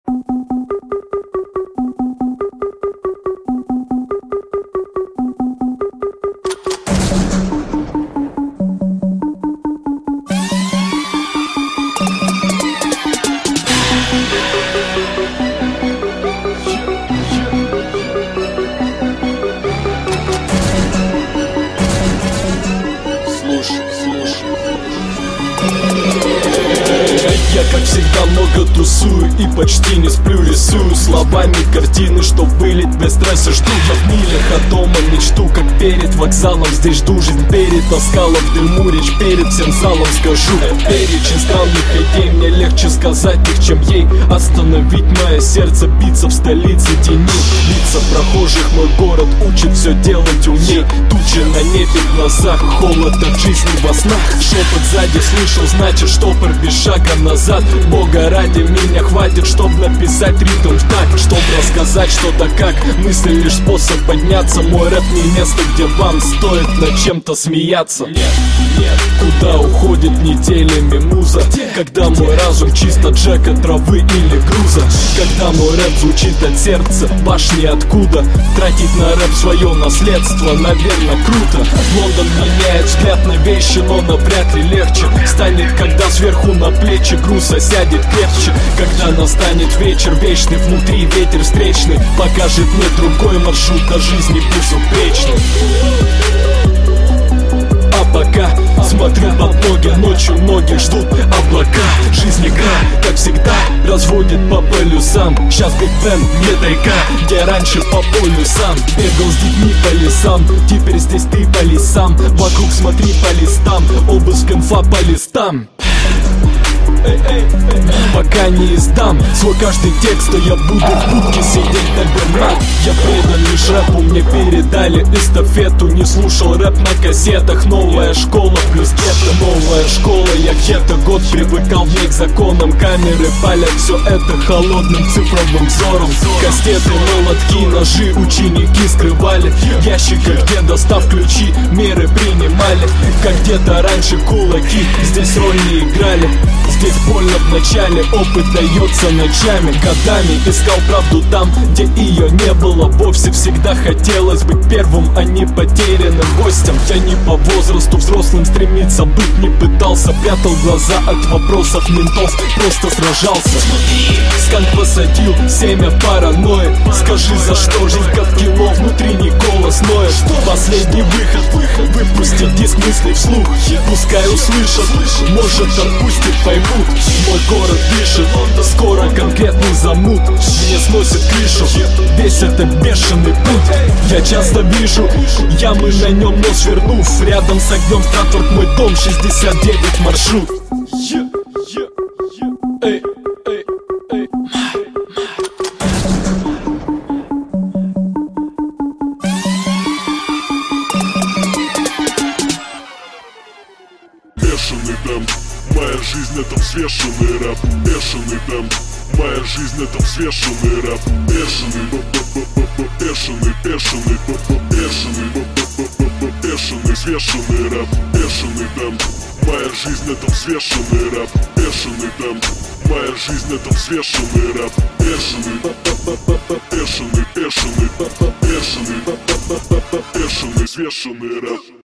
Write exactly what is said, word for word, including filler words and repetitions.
Я, как всегда, много тусую и почти не сплю. Рисую словами картины, чтоб вылить без стресса. Жду я в милях от дома мечту, как перед вокзалом. Здесь жду жизнь перетаскала в дыму речь. Перед всем залом скажу перечень странных идей. Мне легче сказать их, чем ей остановить мое сердце биться в столице тени. Лица прохожих мой город учит все делать умней. Тучи на небе в глазах, холод от жизни во снах. Шепот сзади слышал, значит штопор без шага назад. Бога ради, меня хватит, чтоб написать ритм в такт, чтоб рассказать что-то как. Мысли лишь способ подняться. Мой рэп не место, где вам стоит над чем-то смеяться. Нет, нет. Куда уходит неделями муза? Когда мой разум чист от джека, травы или груза? Когда мой рэп звучит от сердца, башни откуда? Тратить на рэп свое наследство, наверное, круто. Лондон меняет взгляд на вещи, но навряд ли легче станет, когда сверху на плечи груз осядет крепче. Когда настанет вечер вечный, внутри ветер встречный покажет мне другой маршрут до жизни безупречный. А пока смотрю под ноги, ночью многих ждут облака. Жизнь игра, как всегда, разводит по полюсам. Сейчас Биг Бен, не тайга, где раньше по полюсам бегал с детьми по лесам, теперь здесь ты по лесам. Вокруг смотри по листам, обыск инфа по листам. Эй, эй, эй. Пока не издам свой каждый текст, то я буду в будке сидеть на бернак. Я предан лишь рэпу, мне передали эстафету. Не слушал рэп на кассетах. Новая школа плюс гетто, новая школа. Я где-то год привыкал в ней к законам. Камеры палят все это холодным цифровым взором. Кастеты, молотки, ножи ученики скрывали в ящиках, где, достав ключи, меры принимали. Как где-то раньше кулаки здесь роль не играли. Здесь больно в начале, опыт дается ночами. Годами искал правду там, где ее не было вовсе. Всегда хотелось быть первым, а не потерянным гостем. Я не по возрасту взрослым стремиться быть не пытался. Прятал глаза от вопросов ментов, просто сражался. Сканк посадил семя паранойи. Скажи, за что жизнь как кино, внутренний голос ноет. Последний выход, выход, выпусти диск мыслей вслух. Пускай услышат, может отпустит, поймут. Мой город дышит, скоро конкретный замут. Мне сносит крышу, весь этот бешеный путь. Я часто вижу ямы, на нем нос вернув. Рядом с огнем Стратфорд мой дом, шестьдесят девять маршрут. Эй, эй, эй. Бешеный темп, моя жизнь это взвешенный рэп. Бешеный темп, моя жизнь это взвешенный рэп. Бешеный, бешеный, бешеный, бешеный, бешеный, взвешенный рэп. Бешеный темп, моя жизнь это взвешенный рэп. Бешеный темп, моя жизнь это взвешенный рэп. Бешеный, бешеный, бешеный, бешеный, бешеный, взвешенный рэп.